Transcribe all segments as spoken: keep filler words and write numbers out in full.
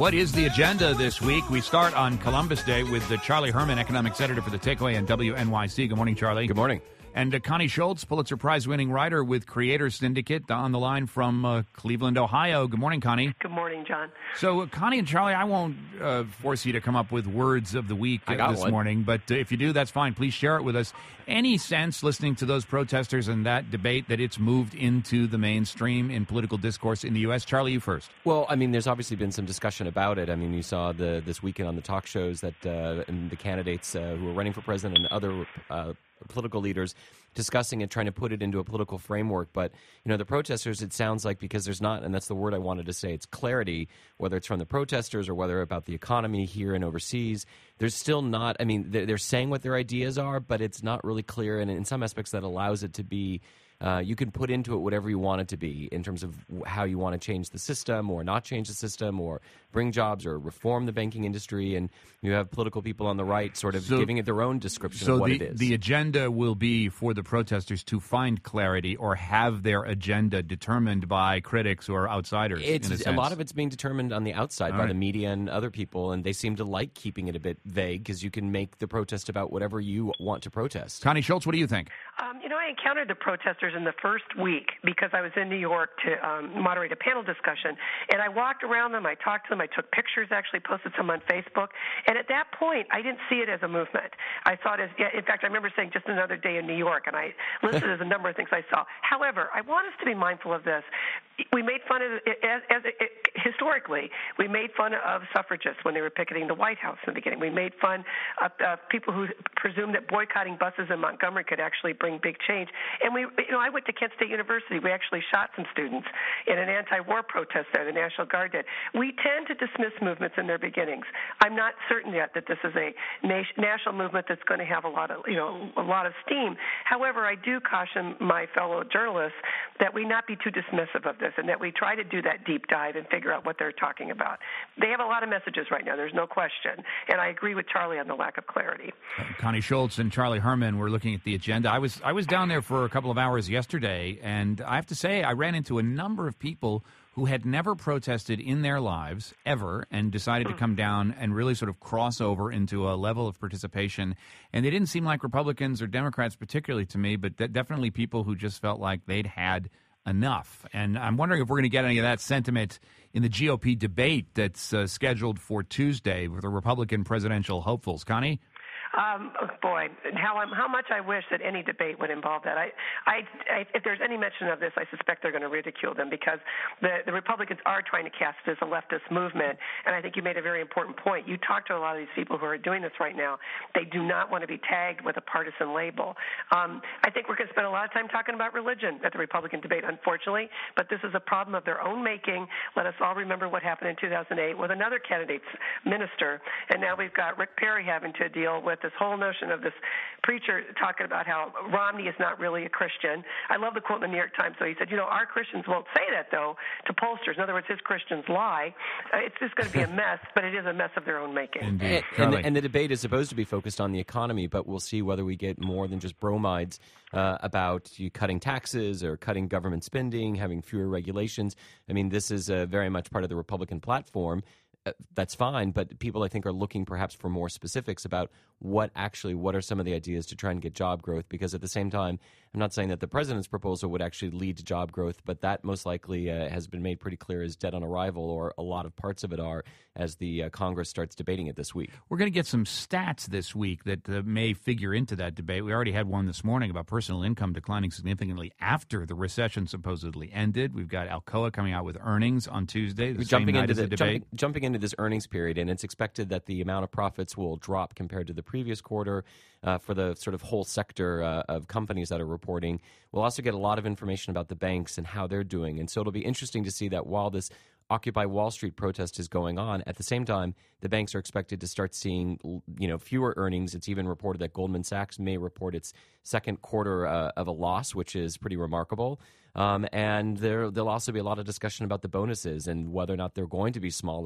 What is the agenda this week? We start on Columbus Day with the Charlie Herman, economics editor for The Takeaway and W N Y C. Good morning, Charlie. Good morning. And uh, Connie Schultz, Pulitzer Prize-winning writer with Creators Syndicate, on the line from uh, Cleveland, Ohio. Good morning, Connie. Good morning, John. So, uh, Connie and Charlie, I won't uh, force you to come up with words of the week I uh, got this one. morning, but uh, if you do, that's fine. Please share it with us. Any sense, listening to those protesters and that debate, that it's moved into the mainstream in political discourse in the U S? Charlie, you first. Well, I mean, there's obviously been some discussion about it. I mean, you saw the this weekend on the talk shows that uh, and the candidates uh, who are running for president and other uh, political leaders discussing it, trying to put it into a political framework. But, you know, the protesters, it sounds like, because there's not, and that's the word I wanted to say, it's clarity, whether it's from the protesters or whether about the economy here and overseas. There's still not, I mean, they're, they're saying what their ideas are, but it's not really clear. And in some aspects that allows it to be, uh, you can put into it whatever you want it to be in terms of how you want to change the system or not change the system or bring jobs or reform the banking industry. And you have political people on the right sort of So- giving it their own description So of what the, it is. the agenda will be for the protesters to find clarity or have their agenda determined by critics or outsiders. It's in a, a, sense. lot of it's being determined on the outside All by right. the media and other people, and they seem to like keeping it a bit vague because you can make the protest about whatever you want to protest. Connie Schultz, what do you think? Um, you know, I encountered the protesters in the first week because I was in New York to um, moderate a panel discussion, and I walked around them, I talked to them, I took pictures, actually posted some on Facebook, and at that point, I didn't see it as a movement. I saw it as, yeah, in fact, I remember saying just another day in New York, and I listed as a number of things I saw. However, I want us to be mindful of this. We made fun of, as, as it, historically, we made fun of suffragists when they were picketing the White House in the beginning. We made fun of uh, people who presumed that boycotting buses in Montgomery could actually bring big change. And we, you know, I went to Kent State University. We actually shot some students in an anti-war protest there. The National Guard did. We tend to dismiss movements in their beginnings. I'm not certain yet that this is a nation, national movement that's going to have a lot of, you know, a lot of steam. However, I do caution my fellow journalists that we not be too dismissive of this and that we try to do that deep dive and figure out what they're talking about. They have a lot of messages right now. There's no question. And I agree with Charlie on the lack of clarity. Uh, Connie Schultz and Charlie Herman were looking at the agenda. I was I was down there for a couple of hours yesterday, and I have to say I ran into a number of people who had never protested in their lives ever and decided to come down and really sort of cross over into a level of participation. And they didn't seem like Republicans or Democrats particularly to me, but de- definitely people who just felt like they'd had enough. And I'm wondering if we're going to get any of that sentiment in the G O P debate that's uh, scheduled for Tuesday with the Republican presidential hopefuls. Connie? Um, oh boy, how I'm, how much I wish that any debate would involve that. I, I, I, if there's any mention of this, I suspect they're going to ridicule them because the, the Republicans are trying to cast it as a leftist movement. And I think you made a very important point. You talk to a lot of these people who are doing this right now. They do not want to be tagged with a partisan label. Um, I think we're going to spend a lot of time talking about religion at the Republican debate, unfortunately. But this is a problem of their own making. Let us all remember what happened in two thousand eight with another candidate's minister. And now we've got Rick Perry having to deal with this whole notion of this preacher talking about how Romney is not really a Christian. I love the quote in the New York Times. So he said, you know, our Christians won't say that, though, to pollsters. In other words, his Christians lie. Uh, it's just going to be a mess, but it is a mess of their own making. Indeed. And, and, Charlie? the, and the debate is supposed to be focused on the economy, but we'll see whether we get more than just bromides uh, about you cutting taxes or cutting government spending, having fewer regulations. I mean, this is uh, very much part of the Republican platform. Uh, that's fine, but people, I think, are looking perhaps for more specifics about what actually, what are some of the ideas to try and get job growth, because at the same time, I'm not saying that the president's proposal would actually lead to job growth, but that most likely uh, has been made pretty clear is dead on arrival, or a lot of parts of it are, as the uh, Congress starts debating it this week. We're going to get some stats this week that uh, may figure into that debate. We already had one this morning about personal income declining significantly after the recession supposedly ended. We've got Alcoa coming out with earnings on Tuesday, the We're same jumping night into as the, the debate. jumping, jumping into this earnings period, and it's expected that the amount of profits will drop compared to the previous quarter uh, for the sort of whole sector uh, of companies that are reporting. We'll also get a lot of information about the banks and how they're doing, and so it'll be interesting to see that while this Occupy Wall Street protest is going on, at the same time, the banks are expected to start seeing, you know, fewer earnings. It's even reported that Goldman Sachs may report its second quarter uh, of a loss, which is pretty remarkable. Um, and there, there'll also be a lot of discussion about the bonuses and whether or not they're going to be smaller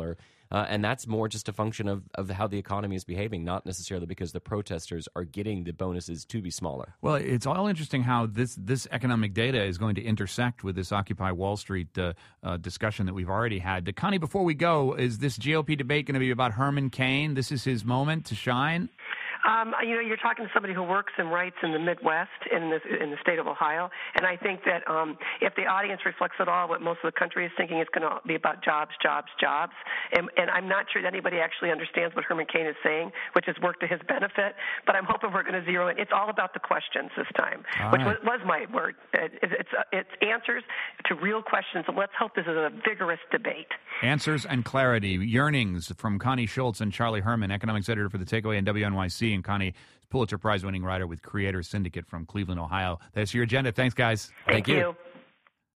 Uh, and that's more just a function of, of how the economy is behaving, not necessarily because the protesters are getting the bonuses to be smaller. Well, it's all interesting how this, this economic data is going to intersect with this Occupy Wall Street uh, uh, discussion that we've already had. Uh, Connie, before we go, is this G O P debate going to be about Herman Cain? This is his moment to shine? Um, you know, you're talking to somebody who works and writes in the Midwest, in the in the state of Ohio, and I think that um, if the audience reflects at all what most of the country is thinking, it's going to be about jobs, jobs, jobs. And, and I'm not sure that anybody actually understands what Herman Cain is saying, which has worked to his benefit. But I'm hoping we're going to zero in. It's all about the questions this time, all which right. was, was my word. It, it's it's answers to real questions. And let's hope this is a vigorous debate. Answers and clarity, yearnings from Connie Schultz and Charlie Herman, economics editor for The Takeaway and W N Y C, and Connie, Pulitzer Prize-winning writer with Creator Syndicate from Cleveland, Ohio. That's your agenda. Thanks, guys. Thank, Thank you. you.